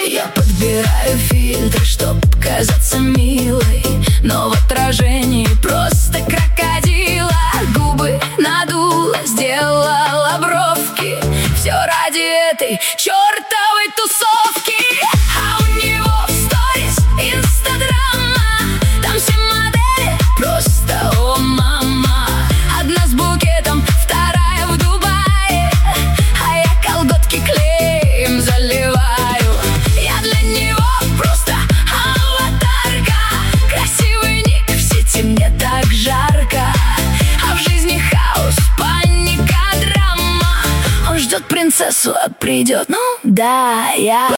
Я подбираю фильтры, чтоб казаться милой, но в отражении просто крокодила. Губы надула, сделала бровки, все ради этой чертовой тусовки. А у него в сторис инстаграма, там все модели просто о мама. Одна с букетом, вторая в Дубае, а я колготки клеем заливаю. Я для него просто аватарка, красивый ник в сети, мне так жарко. А в жизни хаос, паника, драма. Он ждет принцессу, а придет, ну да, я.